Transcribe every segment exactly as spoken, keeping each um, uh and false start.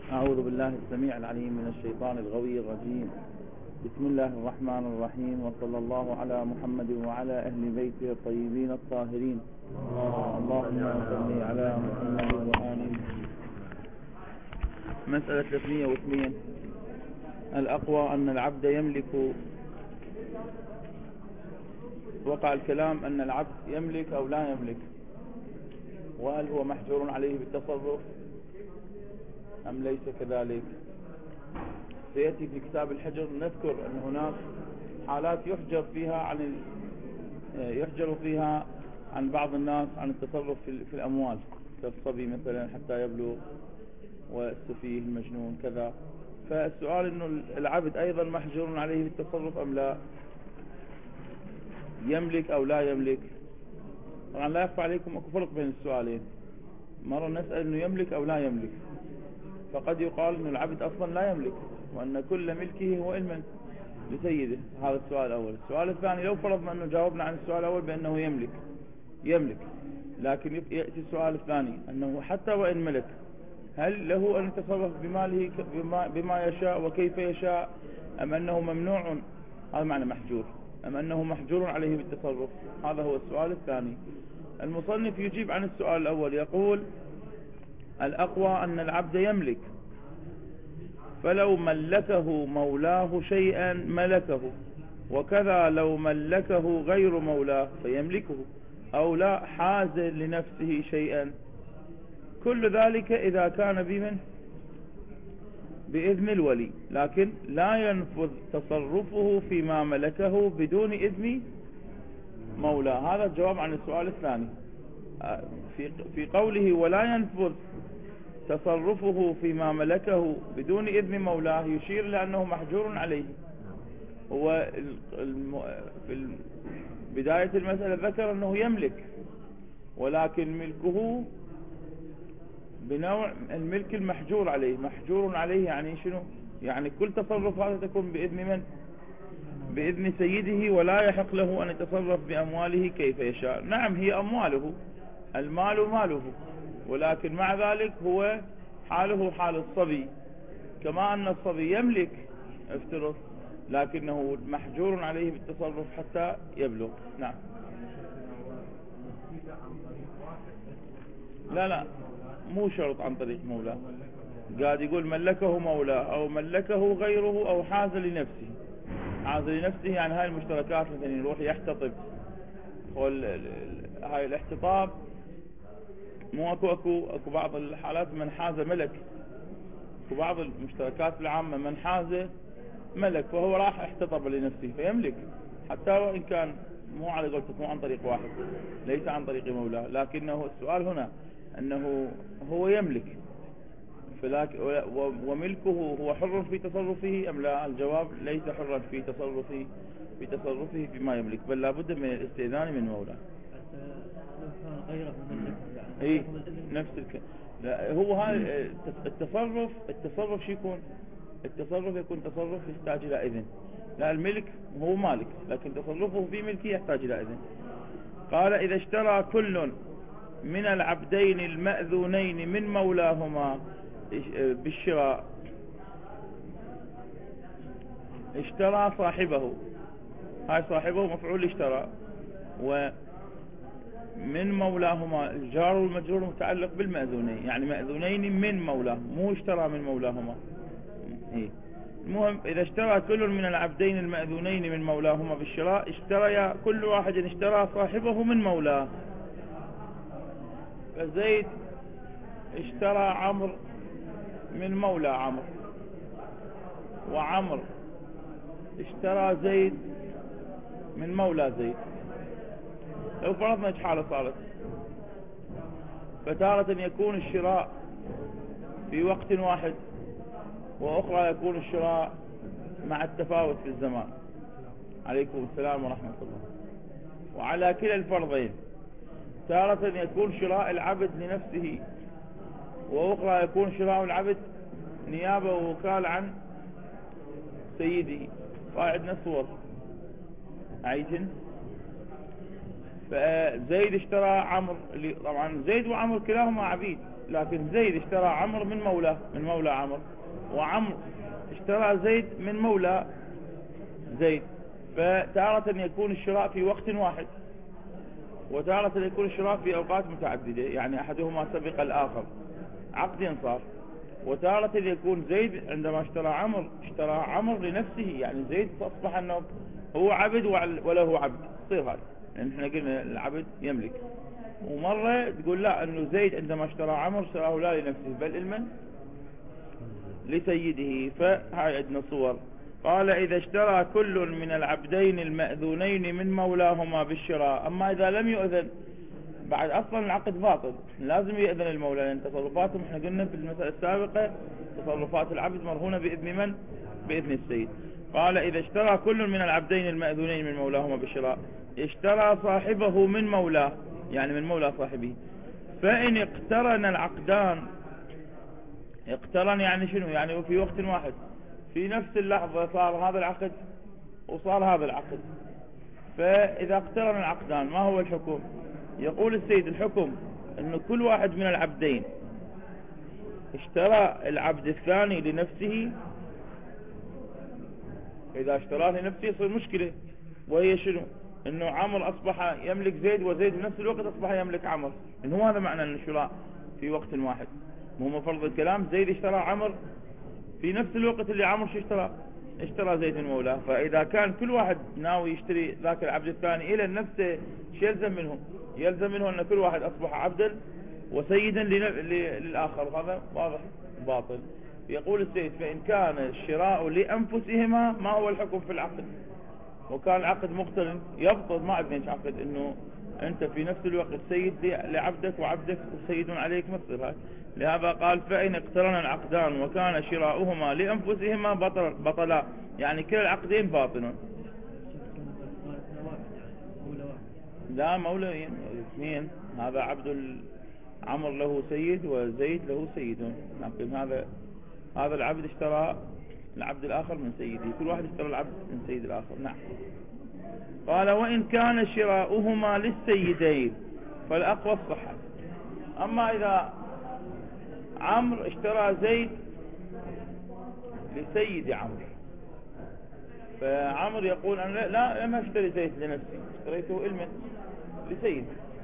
أعوذ بالله السميع العليم من الشيطان الغوي الرجيم. بسم الله الرحمن الرحيم، وصلى الله على محمد وعلى أهل بيته الطيبين الطاهرين. اللهم صل على محمد وآله. مسألة ثلاثمئة واثنين. الأقوى أن العبد يملك. وقع الكلام أن العبد يملك أو لا يملك، وهل هو محجور عليه بالتصرف أم ليس كذلك؟ سيأتي في كتاب الحجر نذكر أن هناك حالات يحجر فيها عن يحجر فيها عن بعض الناس عن التصرف في الأموال، كالصبي مثلا حتى يبلغ، والسفيه المجنون كذا. فالسؤال أنه العبد أيضا محجور عليه بالتصرف أم لا، يملك أو لا يملك. طبعا لا يخفى عليكم أكو فرق بين السؤالين. مرة نسأل أنه يملك أو لا يملك، فقد يقال أن العبد أصلا لا يملك، وأن كل ملكه هو إلما لسيده. هذا السؤال الأول. السؤال الثاني، لو فرضنا أنه جاوبنا عن السؤال الأول بأنه يملك يملك لكن يأتي السؤال الثاني أنه حتى وإن ملك، هل له أن يتصرف بماله بما, بما يشاء وكيف يشاء، أم أنه ممنوع؟ هذا معنى محجور. أم أنه محجور عليه بالتصرف؟ هذا هو السؤال الثاني. المصنف يجيب عن السؤال الأول، يقول: الأقوى أن العبد يملك، فلو ملكه مولاه شيئا ملكه، وكذا لو ملكه غير مولاه فيملكه، أو لا حاز لنفسه شيئا. كل ذلك إذا كان بمن بإذن الولي، لكن لا ينفذ تصرفه فيما ملكه بدون إذن مولاه. هذا الجواب عن السؤال الثاني. في في قوله ولا ينفذ تصرفه فيما ملكه بدون إذن مولاه، يشير لأنه محجور عليه. هو في بداية المسألة ذكر أنه يملك، ولكن ملكه بنوع الملك المحجور عليه. محجور عليه يعني شنو؟ يعني كل تصرف هذا تكون بإذن من؟ بإذن سيده، ولا يحق له أن يتصرف بأمواله كيف يشاء. نعم، هي أمواله، المال ماله، ولكن مع ذلك هو حاله حال الصبي، كما أن الصبي يملك افترض، لكنه محجور عليه بالتصرف حتى يبلغ. نعم. لا لا مو شرط عن طريق مولاه، قاعد يقول ملكه مولاه أو ملكه غيره أو حاز لنفسه. حاز لنفسه يعني هاي المشتركات، مثلا يروح يحتطب، هاي الاحتطاب مو اكو اكو اكو بعض الحالات من حاز ملك، وبعض المشتركات العامة من حاز ملك، فهو راح احتطب لنفسه فيملك، حتى وإن كان مو على قولتك مو عن طريق واحد، ليس عن طريق مولاه. لكنه السؤال هنا أنه هو يملك، وملكه هو حر في تصرفه أم لا؟ الجواب ليس حرا في تصرفه في تصرفه فيما يملك، بل لابد من الاستئذان من مولاه. اي نفس الك... لا هو هذا التصرف. التصرف شو يكون؟ التصرف يكون تصرف يحتاج الى اذن. لا، الملك هو مالك، لكن تصرفه في ملكه يحتاج الى اذن. قال: اذا اشترى كل من العبدين المأذونين من مولاهما بالشراء، اشترى صاحبه، هاي صاحبه مفعول اشترى، و من مولاهما الجار والمجرور متعلق بالمأذونين، يعني مأذونين من مولاه، مو اشترى من مولاهما. إيه؟ المهم، إذا اشترى كل من العبدين المأذونين من مولاهما بالشراء، اشترى كل واحد اشترى صاحبه من مولاه. فزيد اشترى عمرو من مولى عمرو، وعمرو اشترى زيد من مولى زيد. لو فرضنا ايش حالة صارت؟ فتارة يكون الشراء في وقت واحد، وأخرى يكون الشراء مع التفاوت في الزمان. عليكم السلام ورحمة الله. وعلى كلا الفرضين، تارة يكون شراء العبد لنفسه، وأخرى يكون شراء العبد نيابة ووكال عن سيده. فعندنا صور عيتن. فزيد اشترى عمرو، طبعا زيد وعمرو كلاهما عبيد، لكن زيد اشترى عمرو من مولاه من مولى عمرو، وعمرو اشترى زيد من مولى زيد. فتارة يكون الشراء في وقت واحد، وتارة يكون الشراء في أوقات متعددة، يعني أحدهما سبق الآخر، عقد صار. وتارة يكون زيد عندما اشترى عمرو اشترى عمرو لنفسه، يعني زيد أصبح أنه هو عبد وله عبد، تصير هاي لأن احنا قلنا العبد يملك. ومرة تقول لا، أنه زيد عندما اشترى عمرو اشتراه لا لنفسه بل المن لسيده. فهاي عندنا صور. قال إذا اشترى كل من العبدين المأذونين من مولاهما بالشراء. أما إذا لم يؤذن بعد أصلا العقد باطل، لازم يأذن المولى، لأن تصرفاتهم احنا قلنا في المسألة السابقة تصرفات العبد مرهونة بإذن من؟ بإذن السيد. قال إذا اشترى كل من العبدين المأذونين من مولاهما بالشراء، اشترى صاحبه من مولاه، يعني من مولى صاحبه، فإن اقترن العقدان، اقترن يعني شنو؟ يعني في وقت واحد، في نفس اللحظة صار هذا العقد وصار هذا العقد. فإذا اقترن العقدان ما هو الحكم؟ يقول السيد الحكم أن كل واحد من العبدين اشترى العبد الثاني لنفسه. إذا اشتراه لنفسه يصير مشكلة، وهي شنو؟ أنه عمرو أصبح يملك زيد، وزيد في نفس الوقت أصبح يملك عمرو. إنه هذا معنى الشراء في وقت واحد. مو مفرض الكلام زيد اشترى عمرو في نفس الوقت اللي عمرو شو اشترى اشترى زيد من مولاه. فإذا كان كل واحد ناوي يشتري ذاك العبد الثاني إلى نفسه، شو يلزم منهم؟ يلزم منهم أن كل واحد أصبح عبدا وسيدا للآخر، وهذا واضح باطل. يقول السيد فإن كان الشراء لأنفسهما ما هو الحكم في العقد؟ وكان العقد مقترن يبطل، ما عندنا عقد انه انت في نفس الوقت سيد لعبدك وعبدك سيد عليك مثل هذا. لهذا قال فإن اقترن العقدان وكان شراؤهما لأنفسهما بطل بطلا، يعني كلا العقدين باطل. لا مولوين اثنين، هذا عبد عمرو له سيد وزيد له سيد، لكن هذا هذا العبد اشترى العبد الآخر من سيده، كل واحد اشترى العبد من سيد الآخر. نعم. قال وإن كان شراؤهما للسيدين فالأقوى الصحة. أما إذا عمرو اشترى زيد لسيد عمرو، فعمرو يقول أنا لا لم أشتري زيد لنفسي، اشتريته علما لسيد.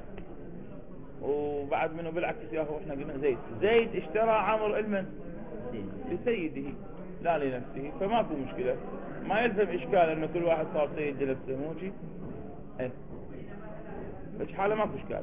وبعد منه بالعكس يا أخو احنا قلنا زيد زيد اشترى عمرو علما لسيده لا لنفسه، فماكو مشكلة، ما يلزم إشكال أنه كل واحد صار سيد لنفسه. موجي ايه بس حالة ماكو إشكال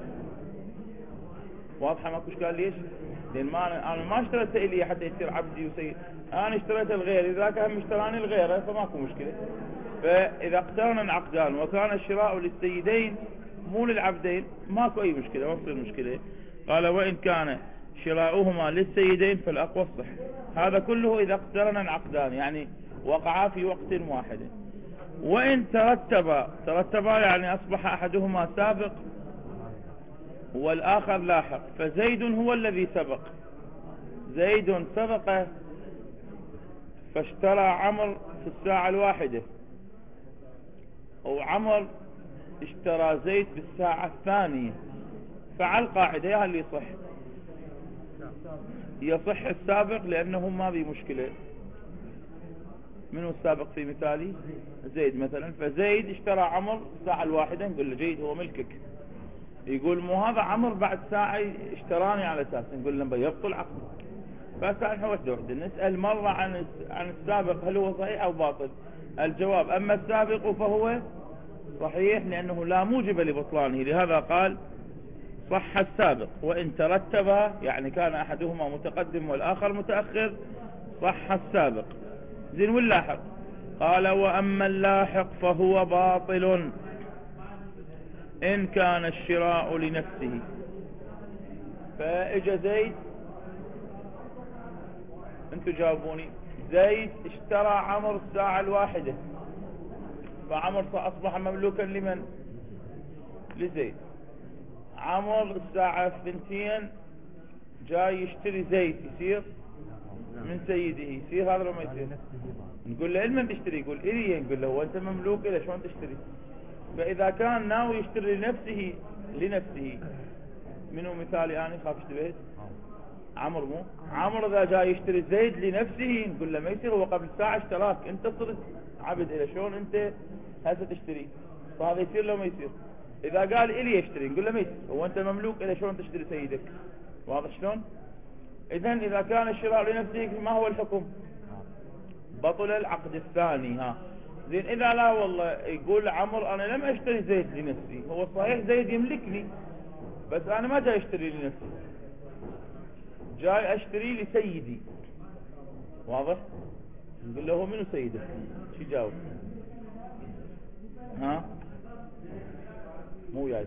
واضحة، ماكو إشكال. ليش؟ لأن ما أنا ما اشتريت إلي حتى يصير عبدي وسيد، أنا اشتريت الغير، إذا كان اشتراني الغير فماكو مشكلة. فإذا اقترن العقدان وكان الشراء للسيدين مو للعبدين ماكو أي مشكلة، ما تصير مشكلة. قال وإن كان شراؤهما للسيدين فالأقوى الصح. هذا كله إذا اقترن العقدان، يعني وقعا في وقت واحد. وإن ترتبا ترتبا يعني أصبح أحدهما سابق والآخر لاحق، فزيد هو الذي سبق، زيد سبق فاشترى عمرو في الساعة الواحدة، وعمر اشترى زيد في الساعة الثانية. فعلى القاعدة يا اللي يصح يصح السابق، لأنه ما بي مشكلة. منو السابق في مثالي؟ زيد مثلا. فزيد اشترى عمر الساعة الواحدة، نقول له جيد هو ملكك. يقول مو هذا عمر بعد ساعة اشتراني على أساس، نقول له يبطل عقد. فسألنا وحده وحده نسأل مرة عن عن السابق هل هو صحيح أو باطل؟ الجواب أما السابق فهو صحيح، لأنه لا موجب لبطلانه، لهذا قال صح السابق. وإن ترتبا يعني كان أحدهما متقدم والآخر متأخر صح السابق. زين واللاحق؟ قال وأما اللاحق فهو باطل إن كان الشراء لنفسه. فإجا زيد، انتوا جاوبوني، زيد اشترى عمر الساعة الواحدة، فعمر أصبح مملوكا لمن؟ لزيد. عمر الساعة الثنتين جاي يشتري زيت، يصير من سيده، يصير هذا ما يصير؟ نقول له علما تشتري، يقول إلي، نقول له وانت مملوك إلى شلون تشتري؟ فإذا كان ناوي يشتري لنفسه لنفسه منو مثالي أنا خاف اشتبهت؟ عمرو. مو عمرو إذا جاي يشتري زيد لنفسه نقول له ما يصير، هو قبل ساعة اشتراك، أنت صرت عبد إلى شلون أنت هسه تشتري؟ فهذا يصير لو ما يصير. إذا قال إلي يشتري نقول له ما يصير، هو أنت مملوك إلى شلون تشتري سيدك؟ واضح شلون؟ إذن إذا كان الشراء لنفسه ما هو الحكم؟ بطل العقد الثاني. ها زين إذا لا والله يقول عمرو أنا لم أشتري زيد لنفسي، هو صحيح زيد يملكني بس أنا ما جاي أشتري لنفسي، جاي أشتري لسيدي. واضح؟ نقول له هو منو سيدك؟ شو جاوب؟ ها مو جاي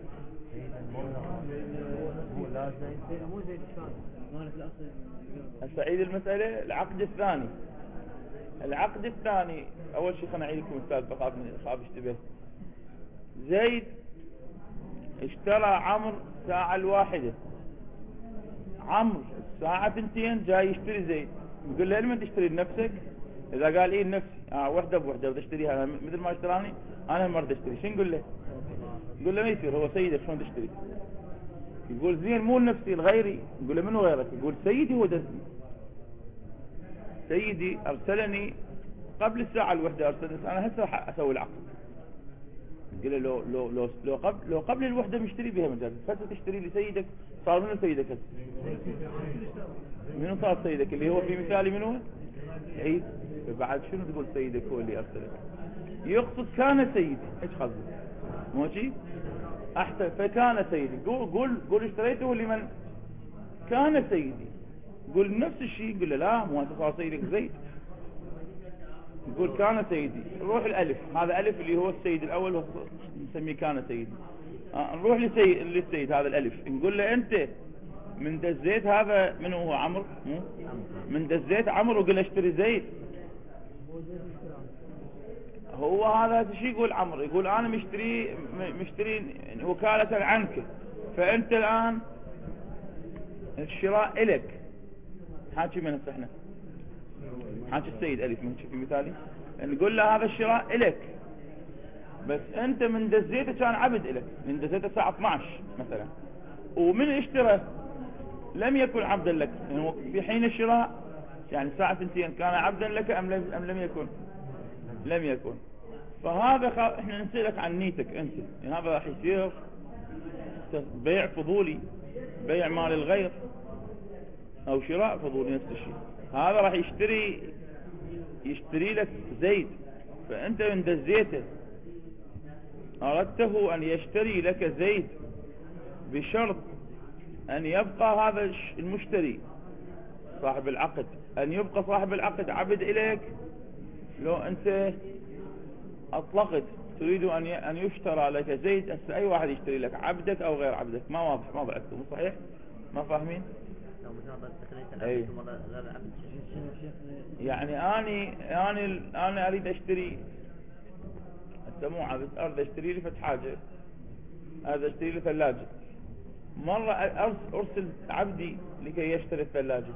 السعيد المسألة العقد الثاني. العقد الثاني أول شيء خلنا نعيد لكم مثال فقط من خاف اشتبه. زيد اشترى عمرو الساعة الواحدة، عمرو الساعة ثنتين جاي يشتري زيد، نقول له لمن تشتري لنفسك؟ إذا قال إيه لنفسي، آه وحدة بوحدة بدي اشتريها مثل ما اشتراني أنا مرة اشتري، شو نقول له؟ نقول له ما يصير، هو سيدك شلون تشتري؟ يقول زين مو لنفسي لغيري، نقول له منو غيرك؟ يقول سيدي هو دزني، سيدي أرسلني قبل الساعة الوحدة، أرسلني أنا هسه راح أسوي العقد. قال له لو لو لو لو قبل لو قبل الوحدة مشتري بها مجال، فتى تشتري لسيدك صار منو سيدك هسه؟ منو صار سيدك؟ اللي هو في مثالي منو؟ عيد. فبعد شنو تقول سيدك هو اللي أرسلك؟ يقصد كان سيدي، ايش قصده؟ مو شيء؟ أحسن فكان سيدي، قول قول قول اشتريته لمن كان سيدي، قول نفس الشيء، قل له لا مو أنت صار سيدك زيد، يقول كان سيدي. نروح الألف، هذا ألف اللي هو السيد الأول نسميه كان سيدي. آه نروح لسيد للسيد هذا الألف، نقول له أنت من دزيت هذا من هو عمرو، من دزيت عمرو وقل اشتري زيد، هو هذا شو يقول عمرو؟ يقول أنا مشتري مشتري وكالة عنك، فأنت الآن الشراء إلك. حاكي من هسه احنا حاكي السيد ألف من في مثالي، نقول له هذا الشراء إلك بس أنت من دزيته كان عبد إلك، من دزيته الساعة اثنعش مثلا، ومن اشترى لم يكن عبدا لك، يعني في حين الشراء يعني ساعة ثنتين كان عبدا لك أم لم, أم لم يكن؟ لم يكن. فهذا خ... احنا نسألك عن نيتك انت، يعني هذا راح يصير بيع فضولي، بيع مال الغير او شراء فضولي نفس الشيء. هذا راح يشتري يشتري لك زيد، فانت من دزيته اردته ان يشتري لك زيد بشرط ان يبقى هذا المشتري صاحب العقد، ان يبقى صاحب العقد عبد اليك. لو انت اطلقت تريد ان ان يشترى لك زيد، هسه اي واحد يشتري لك عبدك او غير عبدك، ما واضح ما ضعتوا مو صحيح؟ ما فاهمين؟ أي. يعني اني اني انا اريد اشتري، هسه مو عبد، اريد اشتري لي فد حاجه، هذا اشتري لي ثلاجه، مره ارسل عبدي لكي يشتري الثلاجه،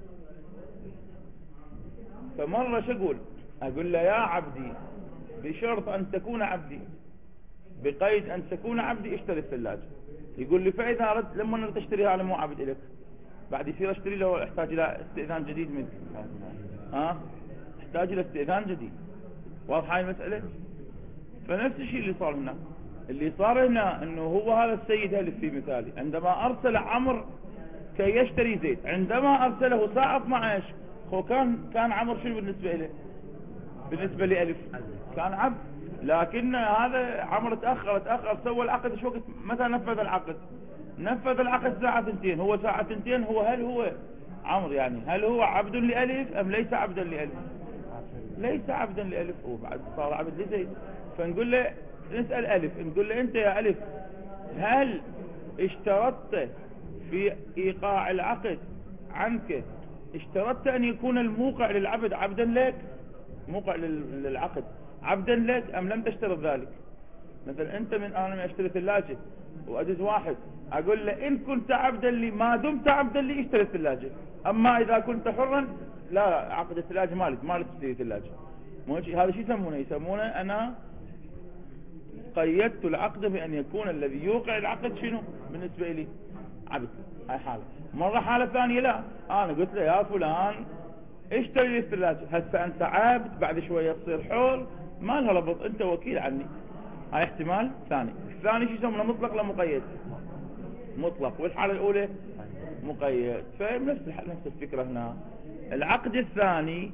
فمره شو اقول؟ اقول له يا عبدي بشرط ان تكون عبدي، بقيد ان تكون عبدي اشتري الثلاجه. يقول لي فاذا اردت لما اردت اشتريها انا مو عبد لك، بعد يصير اشتري له احتاج الى استئذان جديد منك، ها احتاج الى استئذان جديد. واضحه هاي المساله؟ فنفس الشيء اللي صار هنا، اللي صار هنا انه هو هذا السيد اللي في مثالي عندما ارسل عمرو كي يشتري زيد، عندما ارسله ساعه اثنعش هو كان كان عمرو شنو بالنسبه له؟ بالنسبه لألف كان عبد، لكن هذا عمرو تاخر تاخر سوى العقد شو وقت؟ متى نفذ العقد؟ نفذ العقد ساعه ثنتين، هو ساعه ثنتين هو هل هو عمرو يعني هل هو عبد لألف ام ليس عبدا لألف؟ ليس عبدا لألف، هو بعد صار عبد لزيد. فنقول له نسأل ألف، نقول له انت يا ألف هل اشترطت في ايقاع العقد عنك، اشترطت ان يكون الموقع للعبد عبدا لك، موقع للعقد عبدا لك ام لم تشترط ذلك؟ مثلا انت من انا من اشتري ثلاجه وادز واحد اقول له ان كنت عبدا لي ما دمت عبدا لي اشتري الثلاجه، اما اذا كنت حرا لا، عقد الثلاجه مالك مالك تشتري ثلاجه. هذا شو يسمونه؟ يسمونه انا قيدت العقد بان يكون الذي يوقع العقد شنو بالنسبه لي؟ عبد. هاي حالة. مرة حالة ثانية لا، انا قلت له يا فلان اشتري لي الثلاجة، هسه انت عبد، بعد شوية تصير حر، ما لها ربط، انت وكيل عني. هاي احتمال ثاني. الثاني شو يسمونه؟ مطلق لا مقيد؟ مطلق. والحالة الاولى مقيد. فنفس نفس الفكرة هنا. العقد الثاني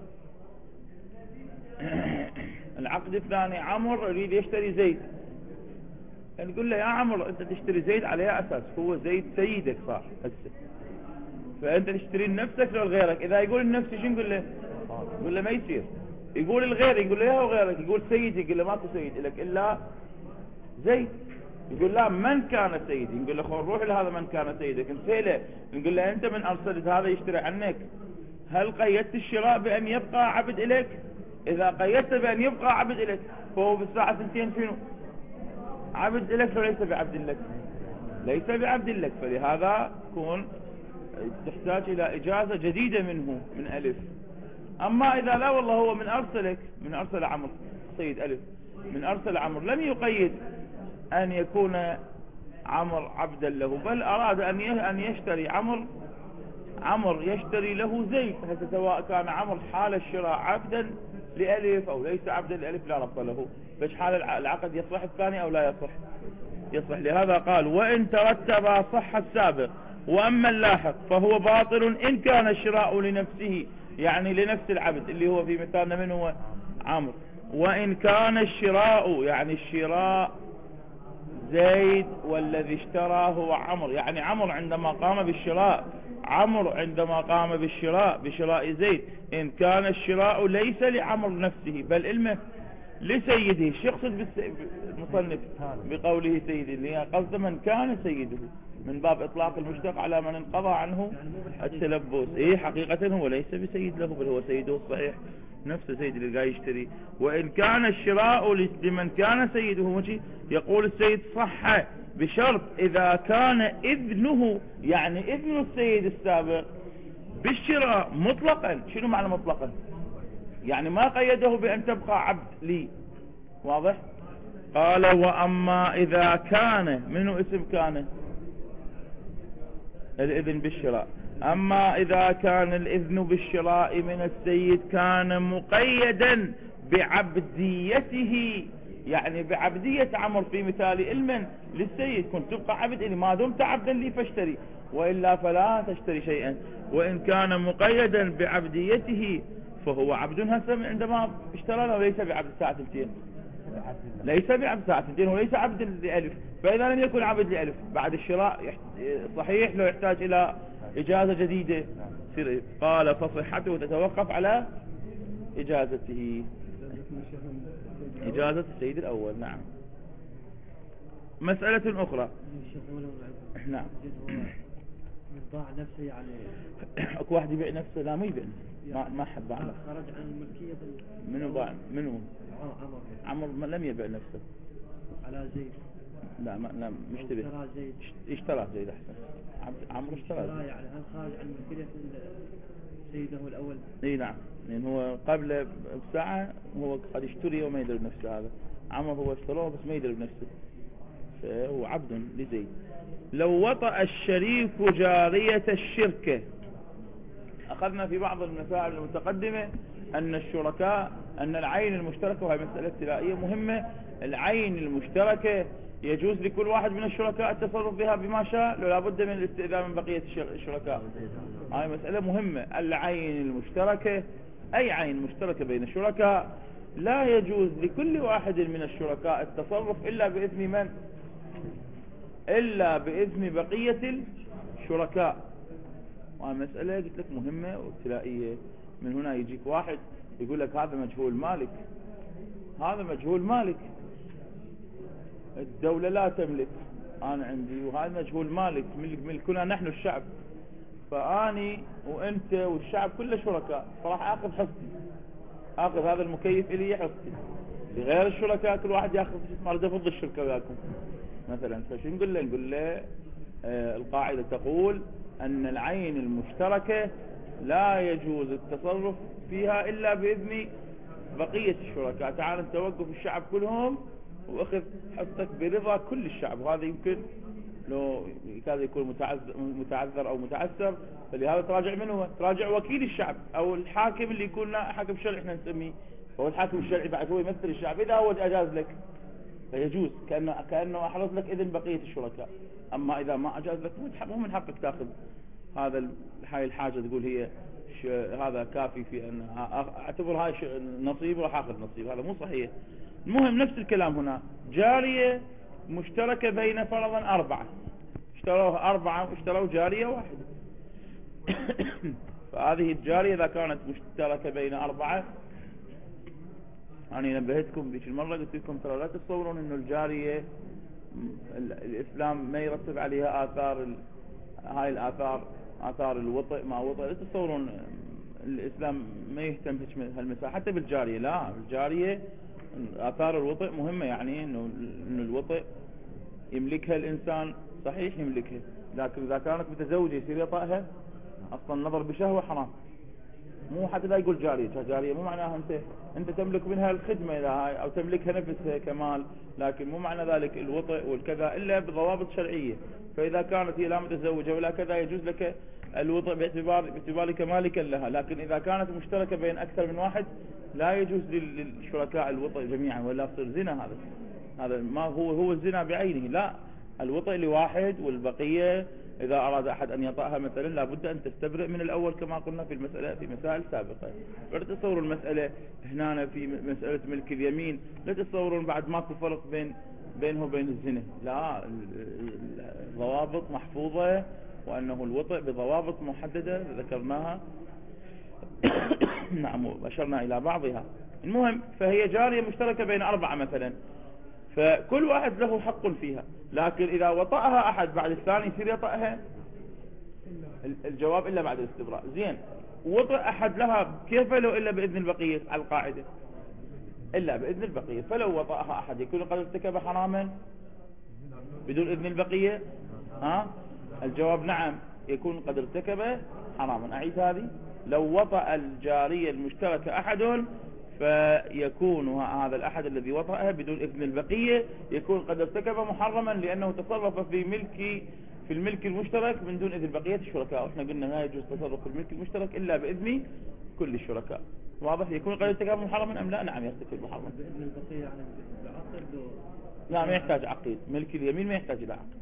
العقد الثاني عمر يريد يشتري زيد، نقول له يا عمر انت تشتري زيد على اساس هو زيد سيدك صار هسه، فانت تشتري لنفسك لو لغيرك. اذا يقول لنفسي شو نقول له؟ نقول له ما يصير. يقول الغير، يقول له يا هو غيرك، يقول سيدي، يقول له ماكو سيد لك الا زيد. يقول لا من كان سيدي، نقول له خل روح لهذا من كان سيدك انسيله. نقول له انت من ارسلت هذا يشتري عنك، هل قيدت الشراء بان يبقى عبد اليك؟ اذا قيدت بان يبقى عبد اليك فهو بالساعة سنتين شنو؟ عبد لك وليس بعبد لك، ليس بعبد لك. فلهذا كون تحتاج الى اجازة جديدة منه من الف. اما اذا لا والله هو من ارسلك، من ارسل عمرو سيد الف، من ارسل عمرو لم يقيد ان يكون عمرو عبدا له، بل اراد ان ان يشتري عمرو عمرو يشتري له زيد، هذا سواء كان عمرو حال الشراء عبدا لألف او ليس عبدا لألف لا ربط له. فايش حال العقد؟ يصح الثاني او لا يصح؟ يصح. لهذا قال وان ترتب صح السابق واما اللاحق فهو باطل ان كان الشراء لنفسه، يعني لنفس العبد اللي هو في مثالنا من هو عمرو، وان كان الشراء يعني الشراء زيد والذي اشترى هو عمرو، يعني عمرو عندما قام بالشراء عمرو عندما قام بالشراء بشراء زيد، إن كان الشراء ليس لعمرو نفسه بل علمه لسيده. شو يقصد المصنف بقوله سيده؟ اللي قصد من كان سيده، من باب إطلاق المشتق على من انقضى عنه التلبس. إيه حقيقة هو ليس بسيد له بل هو سيده الصحيح، نفس سيد اللي قاعد يشتري. وإن كان الشراء لمن كان سيده، يقول السيد صح بشرط إذا كان إذنه، يعني إذن السيد السابق بالشراء مطلقا. شنو معنى مطلقا؟ يعني ما قيده بأن تبقى عبد لي. واضح؟ قال وأما إذا كان، منه اسم كان الإذن بالشراء، أما إذا كان الإذن بالشراء من السيد كان مقيدا بعبديته، يعني بعبدية عمرو في مثال علما للسيد، كنت تبقى عبد لي ما دمت عبدا لي فاشتري، وإلا فلا تشتري شيئا. وإن كان مقيدا بعبديته فهو عبد هسه عندما اشترى له، ليس بعبد ساعة سنتين، ليس بعبد ساعة سنتين، وليس عبد لألف. فإذا لم يكن عبد لألف بعد الشراء صحيح لو يحتاج إلى إجازة جديدة. قال فصحته تتوقف على إجازته، إجازة السيد الأول. نعم. مسألة أخرى. نعم. ضاع نفسه يعني اكو واحد يبيع نفسه؟ لا ما يبيع نفسه، ما ما حد باع نفسه. خرج عن الملكية. منو باع؟ منو؟ عمر. عمر لم يبيع نفسه على زيد. لا ما لا مشتري. اشترى زيد. اشترى زيد احسن. عمرو اشترى. اشترى يعني هل خارج عن ملكية سيده الأول؟ اي نعم، لأن هو قبل بساعة هو قد اشتري وما يدري بنفسه. هذا عمر هو اشتراه بس ما يدري بنفسه، فهو عبد لزيد. لو وطأ الشريك جارية الشركة، أخذنا في بعض المسائل المتقدمة أن الشركاء أن العين المشتركة، وهي مسألة ابتدائية مهمة، العين المشتركة يجوز لكل واحد من الشركاء التصرف بها بما شاء، لو لابد من الاستئذان من بقية الشركاء. هاي مسألة مهمة. العين المشتركة أي عين مشتركة بين الشركاء لا يجوز لكل واحد من الشركاء التصرف إلا بإذن من؟ إلا بإذن بقية الشركاء. وهي مسألة قلت لك مهمة وابتلائية. من هنا يجيك واحد يقول لك هذا مجهول مالك، هذا مجهول مالك، الدولة لا تملك، أنا عندي، وهذا مجهول مالك، ملك ملكنا نحن الشعب، فأني وأنت والشعب كله شركاء، فراح أخذ حصتي، أخذ هذا المكيف إلي حصتي. لغير الشركاء كل واحد يأخذ مرة ضد الشركة وياكم مثلا. فشو نقول له؟ نقول له آه القاعدة تقول أن العين المشتركة لا يجوز التصرف فيها إلا بإذن بقية الشركاء. تعال انت وقف الشعب كلهم واخذ حصتك برضا كل الشعب، وهذا يمكن لو كاد يكون متعذر, متعذر أو متعسر، فلهذا تراجع من هو؟ تراجع وكيل الشعب أو الحاكم اللي يكون حاكم شرعي احنا نسميه، فهو الحاكم الشرعي بعد هو يمثل الشعب. إذا هو أجاز لك فيجوز، كأنه, كأنه أحرز لك إذن بقية الشركاء. أما إذا ما أجاز لك مو من حقك تأخذ هذا هاي الحاجة تقول هي هذا كافي في أن أعتبر هاي نصيب وراح أخذ نصيب، هذا مو صحيح. المهم نفس الكلام هنا، جارية مشتركة بين فرضا أربعة، اشتروها أربعة واشتروا جارية واحدة. فهذه الجارية إذا كانت مشتركة بين أربعة، أنا نبهتكم بيش المرة قلت لكم ترى لا تتصورون إنه الجارية الإسلام ما يرتب عليها آثار هاي الآثار، آثار الوطئ ما وطئ. لا تتصورون الإسلام ما يهتم هالمساحة حتى بالجارية، لا، الجارية آثار الوطئ مهمة، يعني إنه إنه الوطئ يملكها الإنسان، صحيح يملكها، لكن إذا كانت متزوجة يصير يطأها، أصلا النظر بشهوة حرام. مو حتى لا يقول جارية، جارية مو معناها أنت أنت تملك منها الخدمة إلى هاي أو تملكها نفسها كمال، لكن مو معنى ذلك الوطئ والكذا إلا بضوابط شرعية. فإذا كانت هي لا متزوجة ولا كذا يجوز لك الوطئ باعتبار باعتبارك مالكا لها، لكن إذا كانت مشتركة بين أكثر من واحد لا يجوز للشركاء الوطئ جميعا، ولا يصير زنا. هذا هذا ما هو هو الزنا بعينه، لا، الوطئ لواحد والبقية إذا أراد أحد أن يطأها مثلا لابد أن تستبرئ من الأول كما قلنا في المسألة في مسائل سابقة. لا تصوروا المسألة هنا في مسألة ملك اليمين، لا تصورون بعد ماكو فرق بين بينه وبين الزنا، لا، الضوابط محفوظة، وأنه الوطئ بضوابط محددة ذكرناها. نعم، أشرنا إلى بعضها. المهم فهي جارية مشتركة بين أربعة مثلا، فكل واحد له حق فيها، لكن إذا وطأها أحد بعد الثاني يصير يطأها. الجواب إلا بعد الاستبراء. زين، وطأ أحد لها كيف لو إلا بإذن البقية؟ على القاعدة إلا بإذن البقية. فلو وطأها أحد يكون قد ارتكب حراما بدون إذن البقية؟ ها؟ الجواب نعم، يكون قد ارتكب حراما. أعيد هذه، لو وطأ الجارية المشتركة أحد فيكون هذا الأحد الذي وطأها بدون إذن البقية يكون قد ارتكب محرما، لأنه تصرف في ملك في الملك المشترك من دون إذن بقية الشركاء. وإحنا قلنا لا يجوز تصرف في الملك المشترك إلا بإذن كل الشركاء. واضح؟ يكون قد ارتكب محرما أم لا؟ نعم يرتكب محرما. بإذن البقية يعني بعقد و... لا، ما يحتاج عقيد، ملك اليمين ما يحتاج إلى عقد.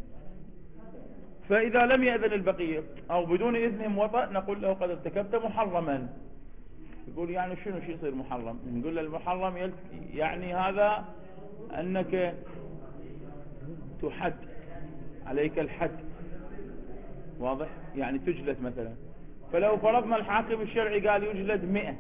فإذا لم يأذن البقية أو بدون إذنهم وطأ نقول له قد ارتكبت محرما. يقول يعني شنو شيء يصير محرم؟ نقول له المحرم يعني هذا أنك تحد، عليك الحد، واضح؟ يعني تجلد مثلا. فلو فرضنا الحاكم الشرعي قال يجلد مئة،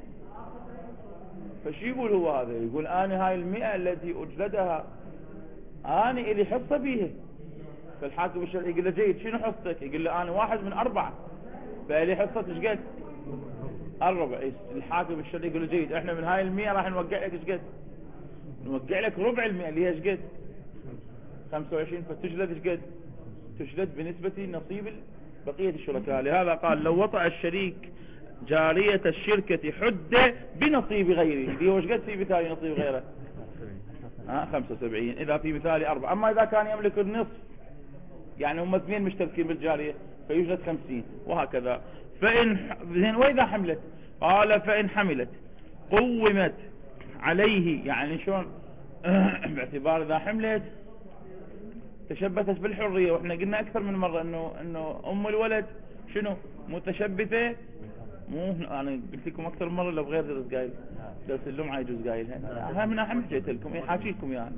فشي يقول هو هذا؟ يقول أنا هاي المئة التي أجلدها أنا إلي حصة بيها. فالحاكم الشرعي يقول له جيد، شنو حصتك؟ يقول له أنا واحد من أربعة، فإلي حصة ايش قد؟ الربع. الحاكم الشرعي يقول له جيد، احنا من هاي المئة راح نوقع لك ايش قد؟ نوقع لك ربع المئة اللي هي ايش قد؟ خمسة وعشرين. فتجلد ايش قد؟ تجلد بنسبة نصيب بقية الشركاء. لهذا قال لو وطأ الشريك جارية الشركة حد بنصيب غيره. دي هو ايش قد في مثال نصيب غيره؟ ها خمسة وسبعين. اذا في مثال أربعة. اما اذا كان يملك النصف، يعني هم اثنين مشتركين بالجارية، فيوجد خمسين، وهكذا. فإن زين، وإذا حملت؟ قال فإن حملت قومت عليه. يعني شلون؟ باعتبار إذا حملت تشبثت بالحرية، وإحنا قلنا أكثر من مرة إنه إنه أم الولد شنو متشبثة. مو أنا قلت لكم أكثر من مرة لو بغير درس قايل، درس اللمعة يجوز قايلها، هم أنا حملت لكم حاكي لكم يعني.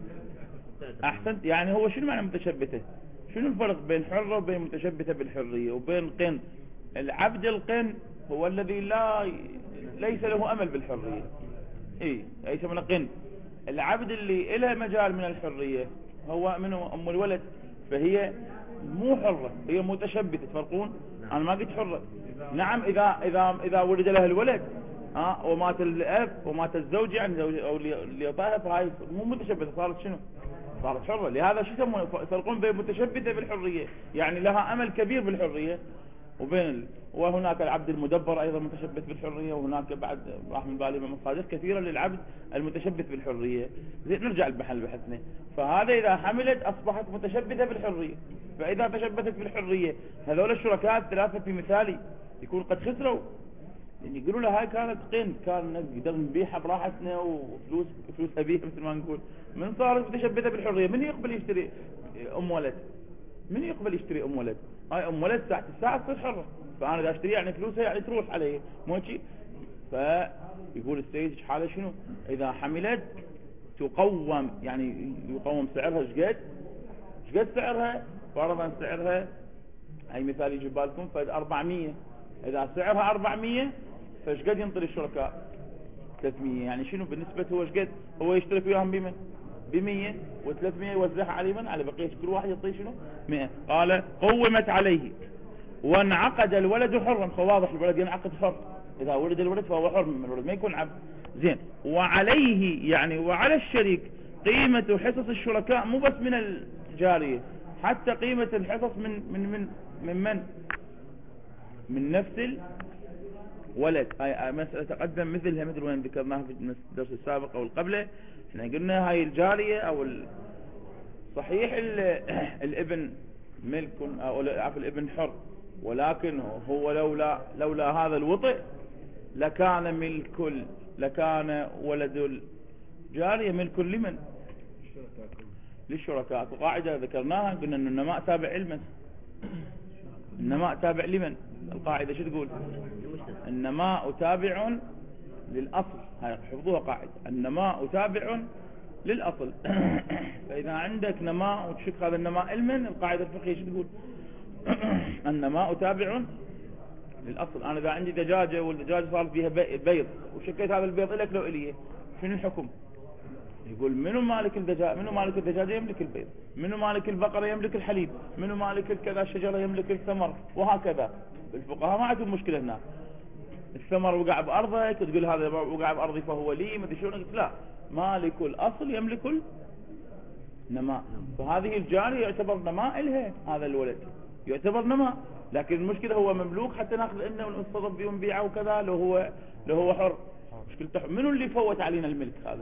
أحسنت. يعني هو شنو معنى متشبثة؟ شنو الفرق بين حرة وبين متشبثة بالحرية وبين قن؟ العبد القن هو الذي لا ليس له أمل بالحرية، إيه ليس من قن. العبد اللي إله مجال من الحرية هو منه أم الولد، فهي مو حرة، هي متشبثة. تفرقون؟ أنا ما قلت حرة. نعم، إذا إذا إذا ولد لها الولد ها ومات الأب ومات الزوج يعني زوج أو اللي يطاها، فهاي مو متشبثة، صارت شنو؟ صارت حرة. لهذا شو يسمونه؟ يفرقون بين متشبثة بالحرية، يعني لها أمل كبير بالحرية، وبين ال... وهناك العبد المدبر أيضا متشبث بالحرية، وهناك بعد راح من بالي مصادر كثيرة للعبد المتشبث بالحرية. زين نرجع لمحل بحثنا. فهذا إذا حملت أصبحت متشبثة بالحرية، فإذا تشبثت بالحرية هذول الشركاء الثلاثة في مثالي يكون قد خسروا، يعني يقولوا له هاي كانت قين، كان نقدر نبيعها براحتنا وفلوس فلوس أبيها مثل ما نقول. من صارت متشبثة بالحرية من يقبل يشتري أم ولد؟ من يقبل يشتري أم ولد؟ هاي أم ولد ساعة الساعة تصير حرة، فأنا إذا أشتري يعني فلوسها يعني تروح علي مو شيء. فيقول السيد حاله شنو؟ إذا حملت تقوم، يعني يقوم سعرها شقد شقد سعرها، فرضا سعرها هاي مثال يجي بالكم فد أربعمية، إذا سعرها أربعمية فشقد ينطر الشركاء؟ ثلاثمية. يعني شنو بالنسبة هو شقد؟ هو يشترك وياهم بمن؟ بمية، وثلاثمية يوزعها على من؟ على بقية كل واحد يعطيه شنو؟ مئة. قال قومت عليه وانعقد الولد حرا، فواضح الولد ينعقد حر، إذا ولد الولد فهو حر من الولد ما يكون عبد. زين. وعليه يعني وعلى الشريك قيمة حصص الشركاء، مو بس من الجارية، حتى قيمة الحصص من من من من من, من نفس الولد. هاي مسألة تقدم مثلها مثل وين ذكرناها في الدرس السابق أو القبله. احنا قلنا هاي الجارية أو صحيح الابن ملك أو عفوا الابن حر، ولكن هو لولا لولا هذا الوطئ لكان ملك لكان ولد الجارية ملك لمن؟ للشركاء. قاعدة ذكرناها قلنا أن النماء تابع لمن؟ النماء تابع لمن؟ القاعدة شو تقول؟ النماء تابع للأصل. هاي حفظوها قاعدة، النماء تابع للأصل. فإذا عندك نماء وتشك هذا النماء لمن؟ القاعدة الفقهية شو تقول؟ النماء تابع للأصل. أنا إذا عندي دجاجة والدجاجة صار فيها بيض وشكيت هذا البيض إلك لو إليه، شنو الحكم؟ يقول منو مالك الدجاجة؟ منو مالك الدجاجة يملك البيض، منو مالك البقرة يملك الحليب، منو مالك كذا الشجرة يملك الثمر، وهكذا. الفقهاء ما عندهم مشكلة هنا. الثمر وقع بأرضك تقول هذا وقع بأرضي فهو لي، ما ادري شو. لا، مالك الأصل يملك النماء. فهذه الجارية يعتبر نماء إلها، هذا الولد يعتبر نماء، لكن المشكلة هو مملوك حتى ناخذ إنه ونصطدم بيه ونبيعه وكذا. لو هو لو هو حر مشكلته. منو اللي فوت علينا الملك هذا؟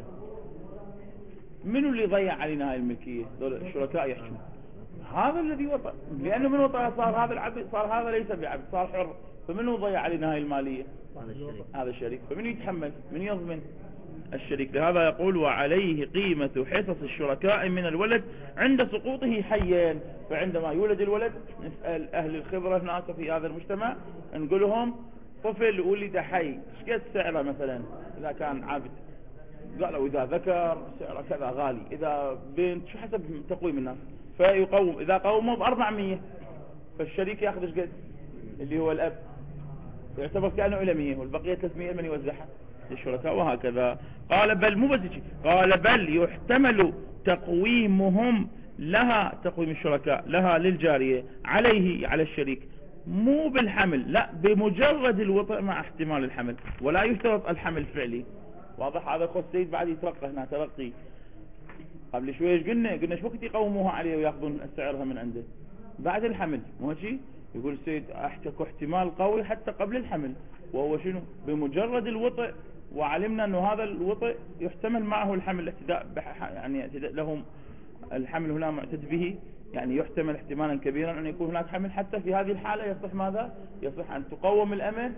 منو اللي ضيع علينا هاي الملكية؟ دول الشركاء يحكمون. هذا الذي وطأ، لأنه من وطأ صار هذا العبد، صار هذا ليس بعبد، صار حر. فمنو ضيع علينا هاي المالية؟ هذا الشريك. فمن يتحمل؟ من يضمن؟ الشريك. لهذا يقول وعليه قيمة حصص الشركاء من الولد عند سقوطه حيا. فعندما يولد الولد نسأل أهل الخبرة هناك في هذا المجتمع، نقول لهم طفل ولد حي ايش قد سعره مثلا إذا كان عبد؟ قالوا إذا ذكر سعره كذا غالي، إذا بنت شو حسب تقويم الناس. فيقوم إذا قوموا بأربعمية فالشريك يأخذ ايش قد؟ اللي هو الأب يعتبر كأنه إلى مية، والبقية ثلاثمية من يوزعها للشركاء وهكذا. قال بل مو بس قال بل يحتمل تقويمهم لها، تقويم الشركاء لها للجارية عليه على الشريك، مو بالحمل، لا بمجرد الوطء مع احتمال الحمل، ولا يشترط الحمل فعلي. واضح هذا؟ خو السيد بعد يترقى هنا ترقي. قبل شوي ايش قلنا؟ قلنا ايش وقت يقوموها عليه وياخذون سعرها من عنده؟ بعد الحمل، مو هيك؟ يقول السيد احتكوا احتمال قوي حتى قبل الحمل، وهو شنو؟ بمجرد الوطء. وعلمنا انه هذا الوطء يحتمل معه الحمل اعتداء، يعني اعتداء لهم الحمل هنا معتد به، يعني يحتمل احتمالا كبيرا ان يكون هناك حمل. حتى في هذه الحالة يصح ماذا؟ يصح ان تقوم الأمة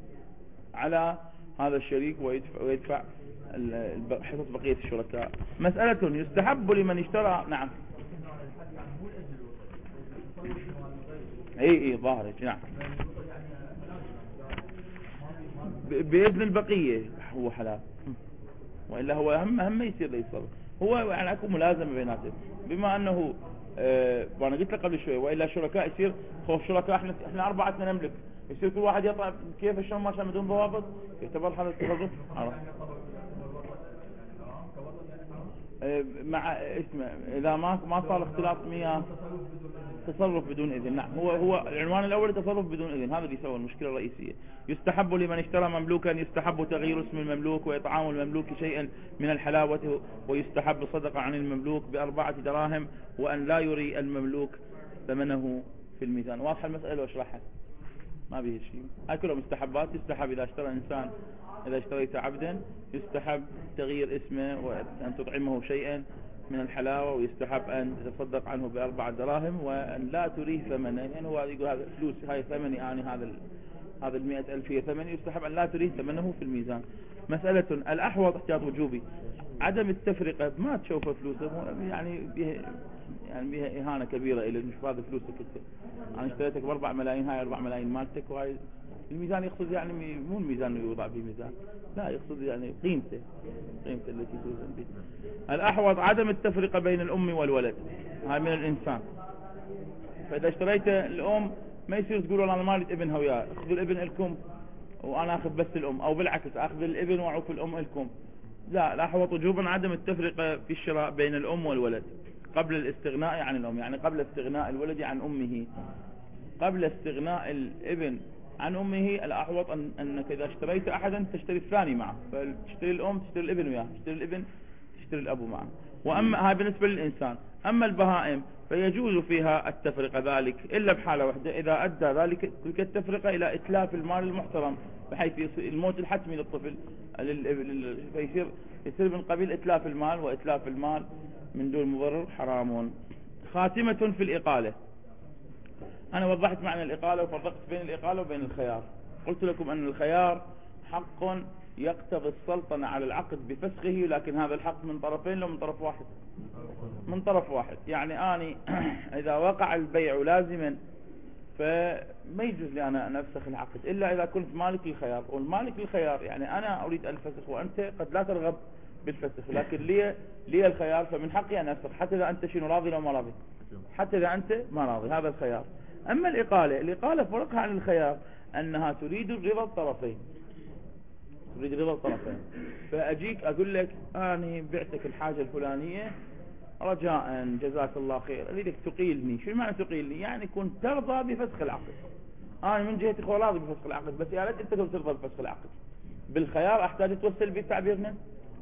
على هذا الشريك ويدفع, ويدفع حصص بقية الشركاء. مسألة يستحب لمن اشترى. نعم. اي اي ظاهرك. نعم. بإذن البقية هو حلال، وإلا هو أهم أهم يصير يصير هو يعني أكو ملازمة بيناتهم، بما أنه آه وأنا قلت لك قبل شوي وإلا شركاء يصير خوف شركاء. إحنا إحنا أربعتنا نملك، يصير كل واحد يطلع كيف شلون ما شاء بدون ضوابط، يعتبر هذا التصرف آه مع اسمه إذا ما ما صار اختلاط مياه تصرف بدون إذن. نعم. هو هو العنوان الأول تصرف بدون إذن، هذا اللي يسوي المشكلة الرئيسية. يستحب لمن اشترى مملوكا، يستحب تغيير اسم المملوك وإطعام المملوك شيئا من الحلاوة، ويستحب الصدقة عن المملوك بأربعة دراهم، وأن لا يري المملوك ثمنه في الميزان. واضحة المسألة واشرحها؟ ما به شيء. هاي كلها مستحبات. يستحب إذا اشترى إنسان، إذا اشتريت عبدا يستحب تغيير اسمه وأن تطعمه شيئا من الحلاوة، ويستحب أن تتصدق عنه بأربع دراهم وأن لا تريه ثمنه، يعني هو يقول هذا فلوس، هاي ثمني يعني هذا هذا المئة ألف هي ثمني، يستحب أن لا تريه ثمنه في الميزان. مسألة الأحوط احتياط وجوبي، عدم التفرقة، ما تشوفه فلوسه يعني بيه يعني بها إهانة كبيرة إلى مش هذا فلوسك أنت، أنا اشتريتك بأربع ملايين، هاي أربع ملايين مالتك، وهاي الميزان يقصد يعني مو الميزان اللي يوضع به ميزان، لا يقصد يعني قيمته قيمته التي توزن به. الأحوط عدم التفرقة بين الأم والولد، هاي من الإنسان. فإذا اشتريت الأم ما يصير تقول والله أنا مالي ابن هوياه، أخذوا الابن لكم وأنا أخذ بس الأم، أو بالعكس أخذ الابن وأعوف الأم لكم. لا، الأحوط وجوبا عدم التفرقة في الشراء بين الأم والولد قبل الاستغناء عن الأم، يعني قبل استغناء الولد عن أمه، قبل استغناء الابن عن أمه. الأحوط أن أنك إذا اشتريت أحدا تشتري الثاني معه، فتشتري الأم تشتري الابن وياه، تشتري الابن تشتري الأب معه. وأما هاي بالنسبة للإنسان. أما البهائم فيجوز فيها التفرقة ذلك إلا بحالة واحدة، إذا أدى ذلك تلك التفرقة إلى إتلاف المال المحترم، بحيث الموت الحتمي للطفل فيصير يصير من قبيل إتلاف المال، وإتلاف المال من دون مضرر حرام. خاتمة في الإقالة. أنا وضحت معنى الإقالة وفرقت بين الإقالة وبين الخيار. قلت لكم أن الخيار حق يقتضي السلطنة على العقد بفسخه، لكن هذا الحق من طرفين لو من طرف واحد، من طرف واحد. يعني أني إذا وقع البيع لازما فما يجوز لي أنا أن أفسخ العقد إلا إذا كنت مالك الخيار. والمالك الخيار يعني أنا أريد الفسخ وأنت قد لا ترغب بالفسخ، لكن لي لي الخيار، فمن حقي أن أفسخ حتى إذا أنت شنو راضي لو ما راضي، حتى إذا أنت ما راضي، هذا الخيار. أما الإقالة، الإقالة فرقها عن الخيار أنها تريد رضا الطرفين، تريد رضا الطرفين. فأجيك أقول لك أنا بعتك الحاجة الفلانية رجاء جزاك الله خير، أريدك تقيلني. شو معنى تقيلني؟ يعني كنت ترضى بفسخ العقد. أنا من جهتي خو راضي بفسخ العقد، بس يا ريت أنت كنت ترضى بفسخ العقد. بالخيار أحتاج توصل بي تعبيرنا،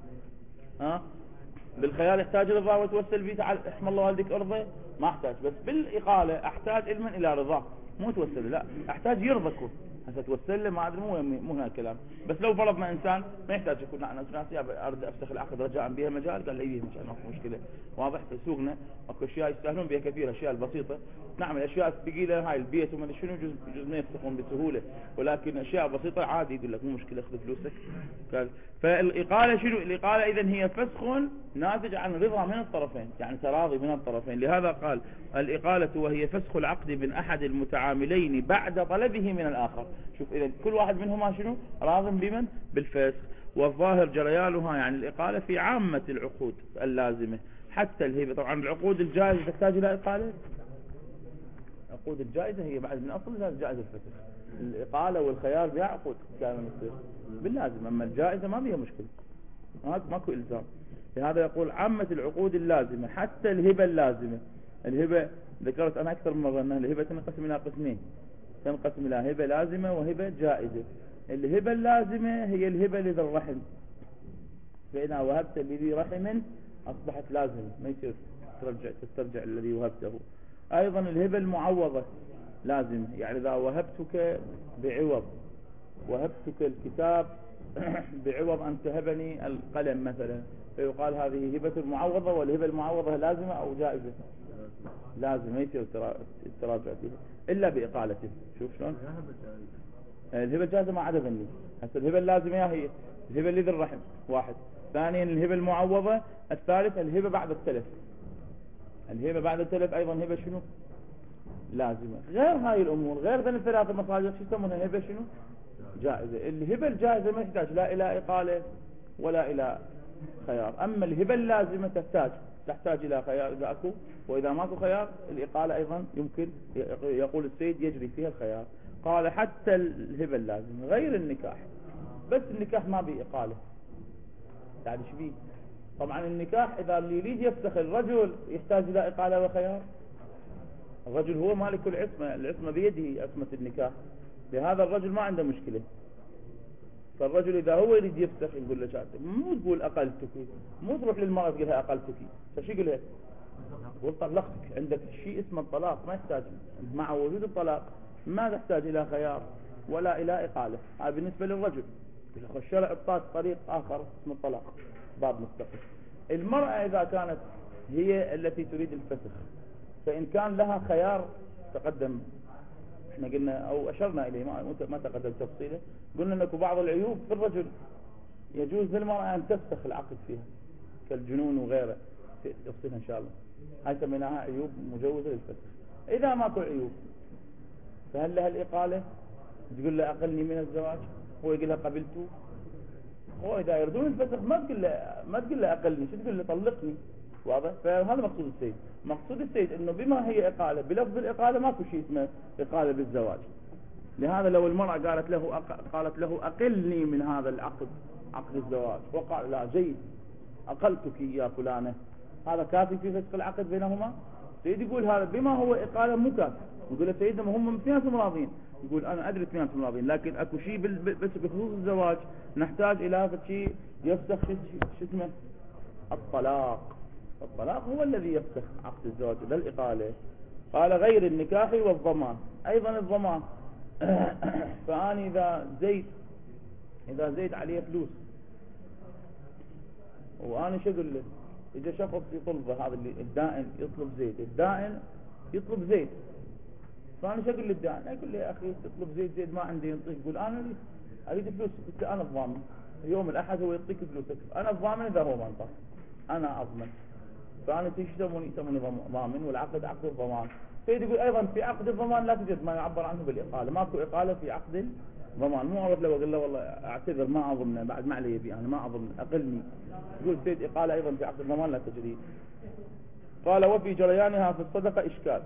ها بالخيار يحتاج رضا وتوسل بي تعال احمد الله والديك ارضى، ما احتاج. بس بالإقالة احتاج علما الى رضاه، مو توسل، لا احتاج يرضكم. هسه توسل له ما ادري، مو مو هنا الكلام. بس لو فرضنا انسان ما يحتاج يكون انا ناس اريد افسخ العقد رجاء بها مجال، قال لي بها مجال ماكو مشكله، واضح. في سوقنا اكو اشياء يستاهلون بها كثير، اشياء البسيطه نعمل اشياء ثقيله، هاي البيت وما شنو جزء جزء ما يفسخون بسهوله، ولكن اشياء بسيطه عادي يقول لك مو مشكله اخذ فلوسك. قال فالاقاله شنو؟ الاقاله اذا هي فسخ ناتج عن رضا من الطرفين، يعني تراضي من الطرفين. لهذا قال الاقاله وهي فسخ العقد من احد المتعاملين بعد طلبه من الاخر. شوف اذا كل واحد منهما شنو راض بمن؟ بالفسخ. والظاهر جريانها يعني الإقالة في عامة العقود اللازمة حتى الهبة. طبعا العقود الجائزة تحتاج إلى إقالة، العقود الجائزة هي بعد من أصل جائزة الفسخ. الإقالة والخيار بها عقود كان مصير باللازم، أما الجائزة ما بيها مشكلة، ماكو إلزام. لهذا يقول عامة العقود اللازمة حتى الهبة اللازمة. الهبة ذكرت أنا أكثر من مرة أن الهبة تنقسم إلى قسمين، تنقسم إلى هبة لازمة وهبة جائزة. الهبة اللازمة هي الهبة لذي الرحم، فإذا وهبت لذي رحم أصبحت لازمة، ما يصير ترجع تسترجع الذي وهبته. أيضا الهبة المعوضة لازمة، يعني إذا وهبتك بعوض، وهبتك الكتاب بعوض أن تهبني القلم مثلا، فيقال هذه هبة معوضة. والهبة المعوضة لازمة أو جائزة؟ لازم، ما يصير التراجع فيها إلا بإقالته. شوف شلون الهبة الجائزة ما عدا ذني. هسه الهبة اللازمة هي الهبة لذي الرحم واحد، ثانيا الهبة المعوضة، الثالث الهبة بعد التلف. الهبة بعد التلف أيضا هبة شنو؟ لازمة. غير هاي الأمور، غير ذن الثلاث المصادر شو يسمونها؟ هبة شنو؟ جائزة. الهبة الجائزة ما تحتاج لا إلى إقالة ولا إلى خيار. أما الهبة اللازمة تحتاج تحتاج إلى خيار إذا أكو، وإذا ماكو خيار الإقالة أيضا يمكن، يقول السيد يجري فيها الخيار. قال حتى الهبة اللازمة غير النكاح، بس النكاح ما بيه إقالة. يعني شو بيه؟ طبعا النكاح إذا اللي يريد يفسخ الرجل يحتاج إلى إقالة وخيار. الرجل هو مالك العصمة، العصمة بيده عصمة النكاح، لهذا الرجل ما عنده مشكلة. فالرجل إذا هو يريد يفسخ يقول له شاتك، مو تقول أقلتك، مو تروح للمرأة تقول لها أقلتك، فشو يقول لها؟ تقول طلقتك. عندك شيء اسمه الطلاق، ما يحتاج مع وجود الطلاق ما تحتاج إلى خيار ولا إلى إقالة. هذا بالنسبة للرجل. الشرع اعطاك طريق آخر اسمه الطلاق، باب مستقل. المرأة إذا كانت هي التي تريد الفسخ، فإن كان لها خيار تقدم، احنا قلنا أو أشرنا إليه ما تقدم تفصيله، قلنا أنك بعض العيوب في الرجل يجوز للمرأة أن تفسخ العقد فيها كالجنون وغيره، تفصيلها إن شاء الله. هاي سميناها عيوب مجوزة للفسخ. إذا ماكو عيوب فهل لها الإقالة؟ تقول له أقلني من الزواج، هو يقول لها قبلته. هو إذا يردون الفسخ ما تقول له ما تقول له أقلني، شو تقول له طلقني. واضح؟ فهذا مقصود السيد. مقصود السيد إنه بما هي إقالة بلفظ الإقالة ماكو شيء اسمه إقالة بالزواج. لهذا لو المرأة قالت له أق... قالت له أقلني من هذا العقد، عقد الزواج، وقال لا جيد أقلتك يا فلانة، هذا كافي في فسخ العقد بينهما؟ سيد يقول هذا بما هو إقالة مو كافي. يقول له سيدنا هم اثنيناتهم راضين. يقول أنا أدري اثنيناتهم راضين، لكن أكو شيء بس بخصوص الزواج نحتاج إلى هذا الشيء يفسخ شو اسمه الطلاق. الطلاق هو الذي يفسخ عقد الزواج لا الإقالة. قال غير النكاح والضمان، أيضا الضمان. فأنا إذا زيد إذا زيد عليه فلوس وأنا شو أقول له؟ إذا شخص يطلبه، هذا اللي الدائن يطلب زيد، الدائن يطلب زيد، فأنا شو أقول للدائن؟ أقول له يا أخي تطلب زيد زيد ما عندي ينطيك. يقول أنا أريد أريد فلوس. قلت أنا الضامن، يوم الأحد هو يعطيك فلوسك، أنا الضامن إذا هو ما انطاك أنا أضمن. فأنا يسموني يسموني ضامن، والعقد عقد الضمان. سيد يقول أيضا في عقد الضمان لا توجد ما يعبر عنه بالإقالة، ماكو إقالة في عقد الضمان. مو أروح له وأقول له والله أعتذر ما أظن بعد ما علي يبي أنا ما أظن أقلني. يقول سيد إقالة أيضا في عقد الضمان لا تجري. قال وفي جريانها في الصدقة إشكال.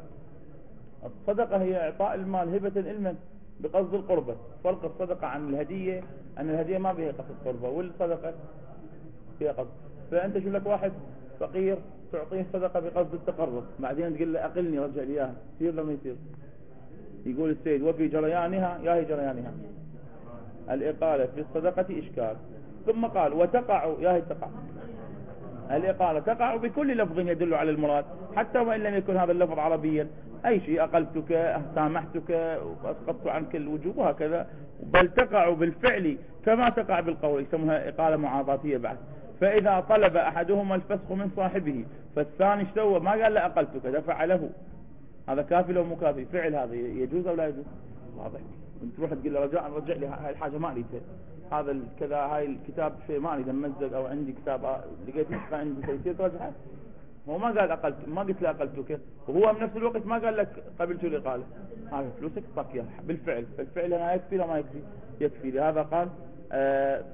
الصدقة هي إعطاء المال هبة علما بقصد القربة. فرق الصدقة عن الهدية أن الهدية ما بها قصد قربة، والصدقة فيها قصد. فأنت شو لك واحد فقير تعطيه صدقة بقصد التقرب، بعدين تقول له أقلني رجع لي إياها، يصير لما يصير؟ يقول السيد وفي جريانها يا هي جريانها الإقالة في الصدقة إشكال. ثم قال وتقع يا هي تقع الإقالة تقع بكل لفظ يدل على المراد، حتى وإن لم يكن هذا اللفظ عربيا. أي شيء أقلتك سامحتك وأسقطت عنك الوجوب وهكذا، بل تقع بالفعل كما تقع بالقول، يسمونها إقالة معاضاتية بعد. فإذا طلب أحدهما الفسخ من صاحبه فالثاني اشتوى ما قال له أقلتك دفع له، هذا كافي لو مو كافي؟ فعل هذا يجوز أو لا يجوز؟ واضح. انت تروح تقول له رجاء رجع لي هاي الحاجة ما اريدها، هذا كذا هاي الكتاب شيء ما اريد امزق، او عندي كتاب لقيت نسخة عندي تيسير ترجعه. هو ما قال أقلت، ما قلت له أقلتك، وهو بنفس الوقت ما قال لك قبلت الإقالة. هذا فلوسك طاق اياها بالفعل، فالفعل هنا يكفي لا ما يكفي؟ يكفي. لهذا قال آه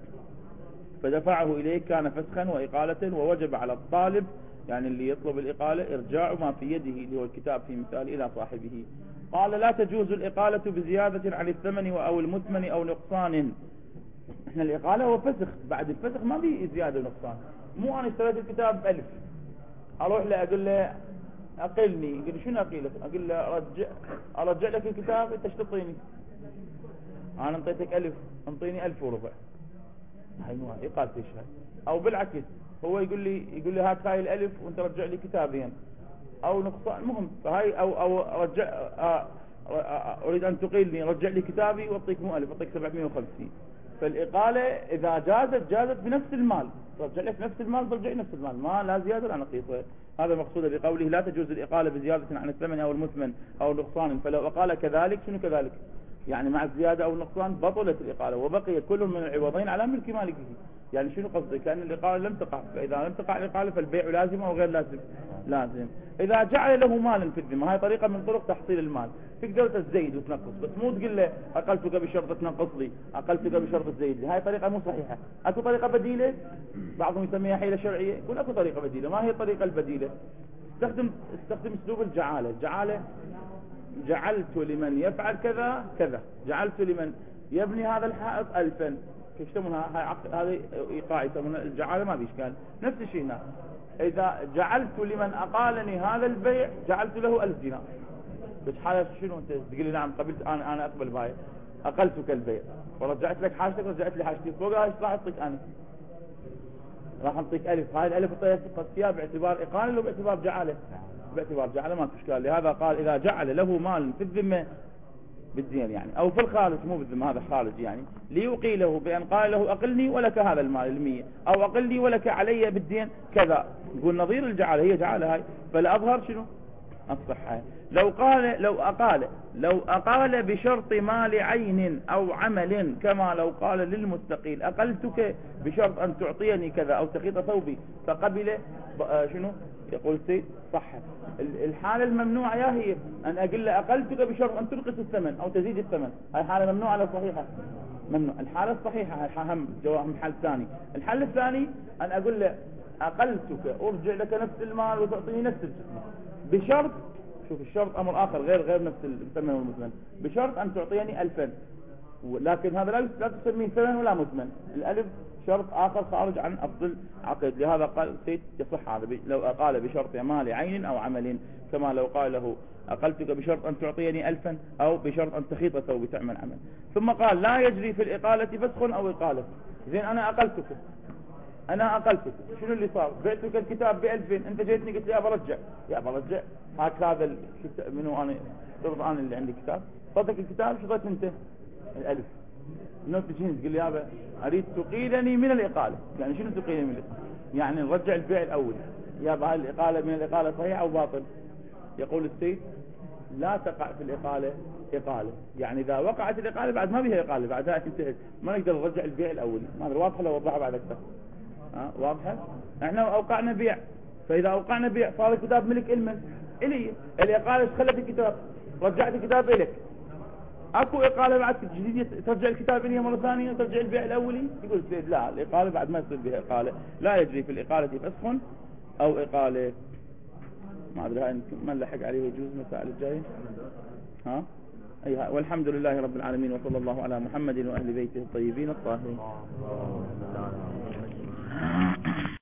فدفعه إليه كان فسخا وإقالة، ووجب على الطالب يعني اللي يطلب الإقالة إرجاع ما في يده اللي هو الكتاب في مثال إلى صاحبه. قال لا تجوز الإقالة بزيادة عن الثمن أو المثمن أو نقصان. احنا الإقالة هو فسخ، بعد الفسخ ما في زيادة ونقصان. مو أنا اشتريت الكتاب بألف أروح له أقول له أقلني، يقول لي شنو أقيلك؟ أقول له رجع أرجع لك الكتاب أنت ايش تعطيني؟ أنا انطيتك ألف انطيني ألف وربع، هاي مو إقالة ايش هاي؟ أو بالعكس هو يقول لي يقول لي هات هاي الألف وأنت رجع لي كتابين أو نقصان، المهم فهاي أو أو رجع آه أريد أن تقيلني رجع لي كتابي وأعطيك مو ألف أعطيك سبعمائة وخمسين. فالإقالة إذا جازت جازت بنفس المال، رجع لك نفس المال برجع نفس المال، ما لا زيادة ولا نقيصة. هذا مقصود بقوله لا تجوز الإقالة بزيادة عن الثمن أو المثمن أو نقصان. فلو أقال كذلك شنو كذلك؟ يعني مع الزيادة أو النقصان بطلت الإقالة وبقي كل من العوضين على ملك مالكه. يعني شنو قصدك؟ كأن الإقالة لم تقع، فإذا لم تقع الإقالة فالبيع لازم أو غير لازم؟ لازم. إذا جعل له مالا في الذمة، هاي طريقة من طرق تحصيل المال، تقدر تزيد وتنقص، بس مو تقول له أقلتك بشرط تنقص لي، أقلتك بشرط تزيد لي، هاي طريقة مو صحيحة. أكو طريقة بديلة؟ بعضهم يسميها حيلة شرعية، يقول أكو طريقة بديلة. ما هي الطريقة البديلة؟ استخدم استخدم أسلوب الجعالة. الجعالة جعلت لمن يفعل كذا كذا، جعلت لمن يبني هذا الحائط ألفا، يسمونها هاي عقد، هذه إيقاع يسمونها الجعالة، ما بيشكال. نفس الشيء هنا، إذا جعلت لمن أقالني هذا البيع جعلت له ألف دينار، بس حالة شنو أنت تقول لي نعم قبلت أنا أنا أقبل باي، أقلتك البيع ورجعت لك حاجتك رجعت لي حاجتي، فوقها ايش راح أعطيك أنا؟ راح أعطيك ألف. هاي الألف طيب فيها باعتبار إقالة لو باعتبار جعالة؟ باعتبار جعالة ما في إشكال. لهذا قال إذا جعل له مال في الذمة بالدين يعني، او في الخارج مو بالذم، هذا خارج يعني، ليقيله بان قال له اقلني ولك هذا المال المية، او اقلني ولك علي بالدين كذا. يقول نظير الجعالة، هي جعالة هاي، فالاظهر شنو الصحة. لو قال لو اقال لو اقال بشرط مال عين او عمل، كما لو قال للمستقيل اقلتك بشرط ان تعطيني كذا او تخيط ثوبي، فقبل شنو يقول سيد صحة. الحالة الممنوعة يا هي ان اقول له اقلتك بشرط ان تنقص الثمن او تزيد الثمن، هاي حالة ممنوعة ولا صحيحة؟ ممنوع. الحالة الصحيحة هم جواب حال ثاني. الحل الثاني ان اقول له اقلتك ارجع لك نفس المال وتعطيني نفس الجسم بشرط، شوف الشرط امر اخر غير غير نفس الثمن والمثمن، بشرط ان تعطيني الفا، لكن هذا لا لا تسميه ثمن ولا مثمن، الالف شرط اخر خارج عن افضل عقد. لهذا قال سيد يصح هذا لو قال بشرط مال عين او عمل، كما لو قال له اقلتك بشرط ان تعطيني الفا او بشرط ان تخيط ثوبي تعمل عمل. ثم قال لا يجري في الاقالة فسخ او اقالة. زين انا اقلتك انا اقلتك، شنو اللي صار؟ بعتك الكتاب بألفين، انت جيتني قلت لي ابى ارجع، يا ابى ارجع هاك هذا الكتاب منو انا ترضى انا اللي عندي كتاب، صدق الكتاب شو ضيت انت الالف، منو تجيني تقول لي ابى اريد تقيلني من الاقاله، يعني شنو تقيلني من الاقاله؟ يعني نرجع البيع الاول، يا ابى هاي الاقاله من الاقاله صحيح او باطل؟ يقول السيد لا تقع في الاقاله اقاله، يعني اذا وقعت الاقاله بعد ما بيها اقاله، بعدها انتهت، ما نقدر نرجع البيع الاول. ما ادري واضحه لو اوضحها بعد اكثر. ها واضحه؟ احنا اوقعنا بيع، فاذا اوقعنا بيع صار الكتاب ملك المن الي، الاقاله ايش خلت الكتاب؟ رجعت الكتاب الك، اكو اقاله بعد جديد ترجع الكتاب الي مره ثانيه ترجع البيع الاولي؟ يقول السيد لا، الاقاله بعد ما يصير بها اقاله، لا يجري في الاقاله فسخ او اقاله. ما ادري هاي ما نلحق عليه يجوز مسائل الجايه. ها ايها، والحمد لله رب العالمين، وصلى الله على محمد واهل بيته الطيبين الطاهرين.